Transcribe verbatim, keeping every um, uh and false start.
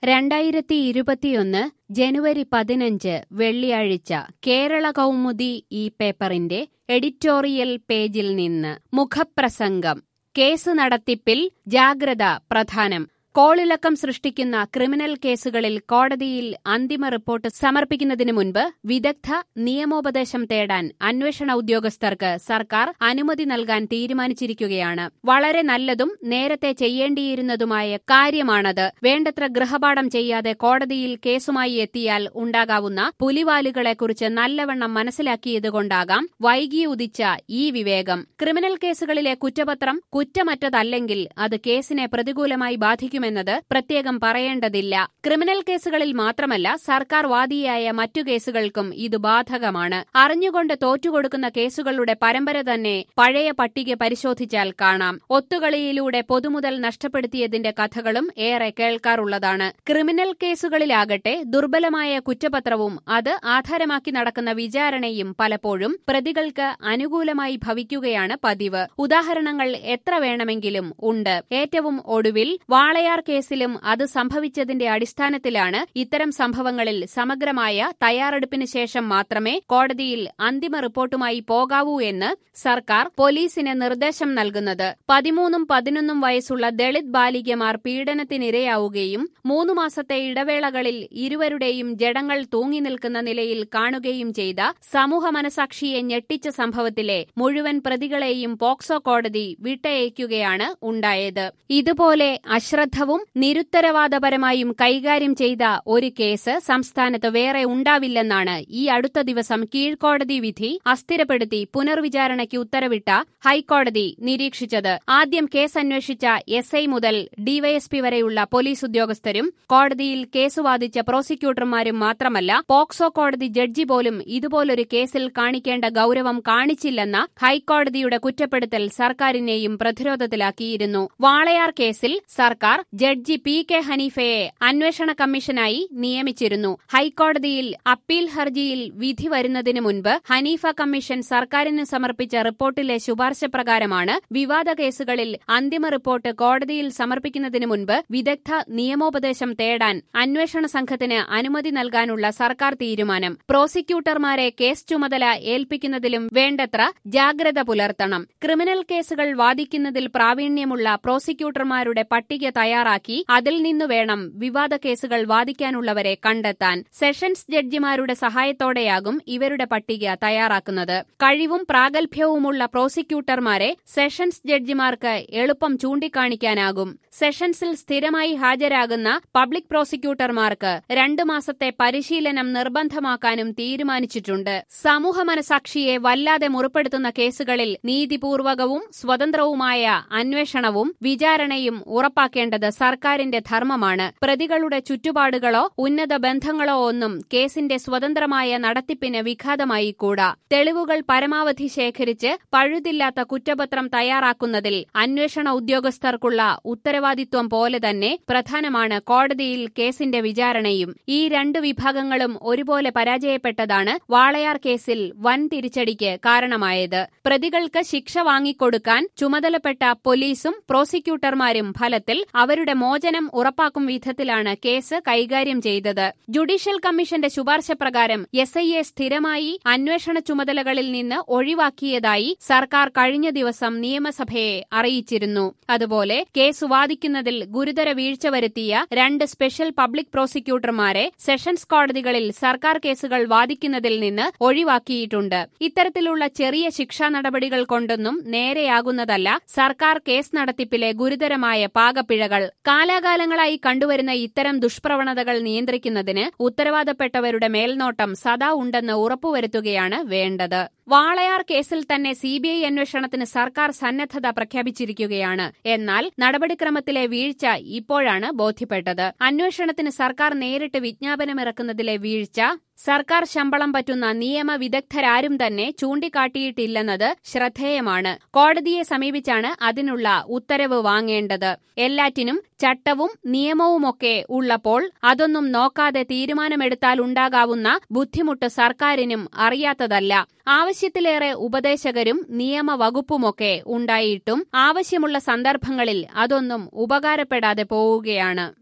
രണ്ടായിരത്തി ഇരുപത്തിയൊന്ന് ജനുവരി പതിനഞ്ച് വെള്ളിയാഴ്ച കേരള കൗമുദി ഈ പേപ്പറിന്റെ എഡിറ്റോറിയൽ പേജിൽ നിന്ന് മുഖപ്രസംഗം. കേസ് നടത്തിപ്പിൽ ജാഗ്രത പ്രധാനം. കോളിളക്കം സൃഷ്ടിക്കുന്ന ക്രിമിനൽ കേസുകളിൽ കോടതിയിൽ അന്തിമ റിപ്പോർട്ട് സമർപ്പിക്കുന്നതിനു മുൻപ് വിദഗ്ധ നിയമോപദേശം തേടാൻ അന്വേഷണ ഉദ്യോഗസ്ഥർക്ക് സർക്കാർ അനുമതി നൽകാൻ തീരുമാനിച്ചിരിക്കുകയാണ്. വളരെ നല്ലതും നേരത്തെ ചെയ്യേണ്ടിയിരുന്നതുമായ കാര്യമാണത്. വേണ്ടത്ര ഗൃഹപാഠം ചെയ്യാതെ കോടതിയിൽ കേസുമായി എത്തിയാൽ ഉണ്ടാകാവുന്ന പുലിവാലുകളെക്കുറിച്ച് നല്ലവണ്ണം മനസ്സിലാക്കിയതുകൊണ്ടാകാം വൈകി ഉദിച്ച ഈ വിവേകം. ക്രിമിനൽ കേസുകളിലെ കുറ്റപത്രം കുറ്റമറ്റതല്ലെങ്കിൽ അത് കേസിനെ പ്രതികൂലമായി ബാധിക്കും െന്നത് പ്രത്യേകം പറയേണ്ടതില്ല. ക്രിമിനൽ കേസുകളിൽ മാത്രമല്ല, സർക്കാർ വാദിയായ മറ്റു കേസുകൾക്കും ഇത് ബാധകമാണ്. അറിഞ്ഞുകൊണ്ട് തോറ്റുകൊടുക്കുന്ന കേസുകളുടെ പരമ്പര തന്നെ പഴയ പട്ടിക പരിശോധിച്ചാൽ കാണാം. ഒത്തുകളിയിലൂടെ പൊതുമുതൽ നഷ്ടപ്പെടുത്തിയതിന്റെ കഥകളും ഏറെ കേൾക്കാറുള്ളതാണ്. ക്രിമിനൽ കേസുകളിലാകട്ടെ ദുർബലമായ കുറ്റപത്രവും അത് ആധാരമാക്കി നടക്കുന്ന വിചാരണയും പലപ്പോഴും പ്രതികൾക്ക് അനുകൂലമായി ഭവിക്കുകയാണ് പതിവ്. ഉദാഹരണങ്ങൾ എത്ര വേണമെങ്കിലും ഉണ്ട്. ഏറ്റവും ഒടുവിൽ വാളയാർ കേസിലും അത് സംഭവിച്ചതിന്റെ അടിസ്ഥാനത്തിലാണ് ഇത്തരം സംഭവങ്ങളിൽ സമഗ്രമായ തയ്യാറെടുപ്പിന് ശേഷം മാത്രമേ കോടതിയിൽ അന്തിമ റിപ്പോർട്ടുമായി പോകാവൂ എന്ന് സർക്കാർ പോലീസിന് നിർദ്ദേശം നൽകുന്നത്. പതിമൂന്നും പതിനൊന്നും വയസ്സുള്ള ദളിത് ബാലികമാർ പീഡനത്തിനിരയാവുകയും മൂന്നു മാസത്തെ ഇടവേളകളിൽ ഇരുവരുടെയും ജഡങ്ങൾ തൂങ്ങി നിൽക്കുന്ന നിലയിൽ കാണുകയും ചെയ്ത സമൂഹ മനസാക്ഷിയെ ഞെട്ടിച്ച സംഭവത്തിലെ മുഴുവൻ പ്രതികളെയും പോക്സോ കോടതി വിട്ടയയ്ക്കുകയാണ് ഉണ്ടായത്. ഇതുപോലെ അശ്രദ്ധവും നിരുത്തരവാദപരമായും കൈകാര്യം ചെയ്ത ഒരു കേസ് സംസ്ഥാനത്ത് വേറെ ഉണ്ടാവില്ലെന്നാണ് ഈ അടുത്ത ദിവസം കീഴ്ക്കോടതി വിധി അസ്ഥിരപ്പെടുത്തി പുനർവിചാരണയ്ക്ക് ഉത്തരവിട്ട ഹൈക്കോടതി നിരീക്ഷിച്ചത്. ആദ്യം കേസ് അന്വേഷിച്ച എസ് ഐ മുതൽ ഡിവൈഎസ്പി വരെയുള്ള പോലീസ് ഉദ്യോഗസ്ഥരും കോടതിയിൽ കേസ് വാദിച്ച പ്രോസിക്യൂട്ടർമാരും മാത്രമല്ല, പോക്സോ കോടതി ജഡ്ജി പോലും ഇതുപോലൊരു കേസിൽ കാണിക്കേണ്ട ഗൌരവം കാണിച്ചില്ലെന്ന ഹൈക്കോടതിയുടെ കുറ്റപ്പെടുത്തൽ സർക്കാരിനെയും പ്രതിരോധത്തിലാക്കിയിരുന്നു. വാളയാർ കേസിൽ സർക്കാർ ജഡ്ജി പി കെ ഹനീഫയെ അന്വേഷണ കമ്മീഷനായി നിയമിച്ചിരുന്നു. ഹൈക്കോടതിയിൽ അപ്പീൽ ഹർജിയിൽ വിധി വരുന്നതിന് മുൻപ് ഹനീഫ കമ്മീഷൻ സർക്കാരിന് സമർപ്പിച്ച റിപ്പോർട്ടിലെ ശുപാർശ പ്രകാരമാണ് വിവാദ കേസുകളിൽ അന്തിമ റിപ്പോർട്ട് കോടതിയിൽ സമർപ്പിക്കുന്നതിന് മുൻപ് വിദഗ്ധ നിയമോപദേശം തേടാൻ അന്വേഷണ സംഘത്തിന് അനുമതി നൽകാനുള്ള സർക്കാർ തീരുമാനം. പ്രോസിക്യൂട്ടർമാരെ കേസ് ചുമതല ഏൽപ്പിക്കുന്നതിലും വേണ്ടത്ര ജാഗ്രത പുലർത്തണം. ക്രിമിനൽ കേസുകൾ വാദിക്കുന്നതിൽ പ്രാവീണ്യമുള്ള പ്രോസിക്യൂട്ടർമാരുടെ പട്ടിക തയ്യാറാക്കി അതിൽ നിന്നു വേണം വിവാദ കേസുകൾ വാദിക്കാനുള്ളവരെ കണ്ടെത്താൻ. സെഷൻസ് ജഡ്ജിമാരുടെ സഹായത്തോടെയാകും ഇവരുടെ പട്ടിക തയ്യാറാക്കുന്നത്. കഴിവും പ്രാഗൽഭ്യവുമുള്ള പ്രോസിക്യൂട്ടർമാരെ സെഷൻസ് ജഡ്ജിമാർക്ക് എളുപ്പം ചൂണ്ടിക്കാണിക്കാനാകും. സെഷൻസിൽ സ്ഥിരമായി ഹാജരാകുന്ന പബ്ലിക് പ്രോസിക്യൂട്ടർമാർക്ക് രണ്ടു മാസത്തെ പരിശീലനം നിർബന്ധമാക്കാനും തീരുമാനിച്ചിട്ടുണ്ട്. സമൂഹ മനസാക്ഷിയെ വല്ലാതെ മുറിപ്പെടുത്തുന്ന കേസുകളിൽ നീതിപൂർവകവും സ്വതന്ത്രവുമായ അന്വേഷണവും വിചാരണയും ഉറപ്പാക്കേണ്ടത് സർക്കാരിന്റെ ധർമ്മമാണ്. പ്രതികളുടെ ചുറ്റുപാടുകളോ ഉന്നത ബന്ധങ്ങളോ ഒന്നും കേസിന്റെ സ്വതന്ത്രമായ നടത്തിപ്പിന് വിഘാതമായി കൂടാ. തെളിവുകൾ പരമാവധി ശേഖരിച്ച് പഴുതില്ലാത്ത കുറ്റപത്രം തയ്യാറാക്കുന്നതിൽ അന്വേഷണ ഉദ്യോഗസ്ഥർക്കുള്ള ഉത്തരവാദിത്വം പോലെ തന്നെ പ്രധാനമാണ് കോടതിയിൽ കേസിന്റെ വിചാരണയും. ഈ രണ്ടു വിഭാഗങ്ങളും ഒരുപോലെ പരാജയപ്പെട്ടതാണ് വാളയാർ കേസിൽ വൻ തിരിച്ചടിക്ക് കാരണമായത്. പ്രതികൾക്ക് ശിക്ഷ വാങ്ങിക്കൊടുക്കാൻ ചുമതലപ്പെട്ട പോലീസും പ്രോസിക്യൂട്ടർമാരും ഫലത്തിൽ അവരുടെ മോചനം ഉറപ്പാക്കും വിധത്തിലാണ് കേസ് കൈകാര്യം ചെയ്തത്. ജുഡീഷ്യൽ കമ്മീഷന്റെ ശുപാർശ പ്രകാരം എസ് ഐയെ സ്ഥിരമായി അന്വേഷണ ചുമതലകളിൽ നിന്ന് ഒഴിവാക്കിയതായി സർക്കാർ കഴിഞ്ഞ ദിവസം നിയമസഭയെ അറിയിച്ചിരുന്നു. അതുപോലെ കേസ് വാദിക്കുന്നതിൽ ഗുരുതര വീഴ്ച വരുത്തിയ രണ്ട് സ്പെഷ്യൽ പബ്ലിക് പ്രോസിക്യൂട്ടർമാരെ സെഷൻസ് കോടതികളിൽ സർക്കാർ കേസുകൾ വാദിക്കുന്നതിൽ നിന്ന് ഒഴിവാക്കിയിട്ടുണ്ട്. ഇത്തരത്തിലുള്ള ചെറിയ ശിക്ഷാ നടപടികൾ കൊണ്ടൊന്നും നേരെയാകുന്നതല്ല സർക്കാർ കേസ് നടത്തിപ്പിലെ ഗുരുതരമായ പാകപ്പിഴകൾ. കാലാകാലങ്ങളായി കണ്ടുവരുന്ന ഇത്തരം ദുഷ്പ്രവണതകൾ നിയന്ത്രിക്കുന്നതിന് ഉത്തരവാദപ്പെട്ടവരുടെ മേൽനോട്ടം സദാ ഉണ്ടെന്ന് ഉറപ്പുവരുത്തുകയാണ് വേണ്ടത്. വാളയാർ കേസിൽ തന്നെ സിബിഐ അന്വേഷണത്തിന് സർക്കാർ സന്നദ്ധത പ്രഖ്യാപിച്ചിരിക്കുകയാണ്. എന്നാൽ നടപടിക്രമത്തിലെ വീഴ്ച ഇപ്പോഴാണ് ബോധ്യപ്പെട്ടത്. അന്വേഷണത്തിന് സർക്കാർ നേരിട്ട് വിജ്ഞാപനമിറക്കുന്നതിലെ വീഴ്ച സർക്കാർ ശമ്പളം പറ്റുന്ന നിയമ വിദഗ്ധരാരും തന്നെ ചൂണ്ടിക്കാട്ടിയിട്ടില്ലെന്നത് ശ്രദ്ധേയമാണ്. കോടതിയെ സമീപിച്ചാണ് അതിനുള്ള ഉത്തരവ് വാങ്ങേണ്ടത്. എല്ലാറ്റിനും ചട്ടവും നിയമവുമൊക്കെ ഉള്ളപ്പോൾ അതൊന്നും നോക്കാതെ തീരുമാനമെടുത്താലുണ്ടാകാവുന്ന ബുദ്ധിമുട്ട് സർക്കാരിനും അറിയാത്തതല്ല. ആവശ്യത്തിലേറെ ഉപദേശകരും നിയമവകുപ്പുമൊക്കെ ഉണ്ടായിട്ടും ആവശ്യമുള്ള സന്ദർഭങ്ങളിൽ അതൊന്നും ഉപകാരപ്പെടാതെ പോവുകയാണ്.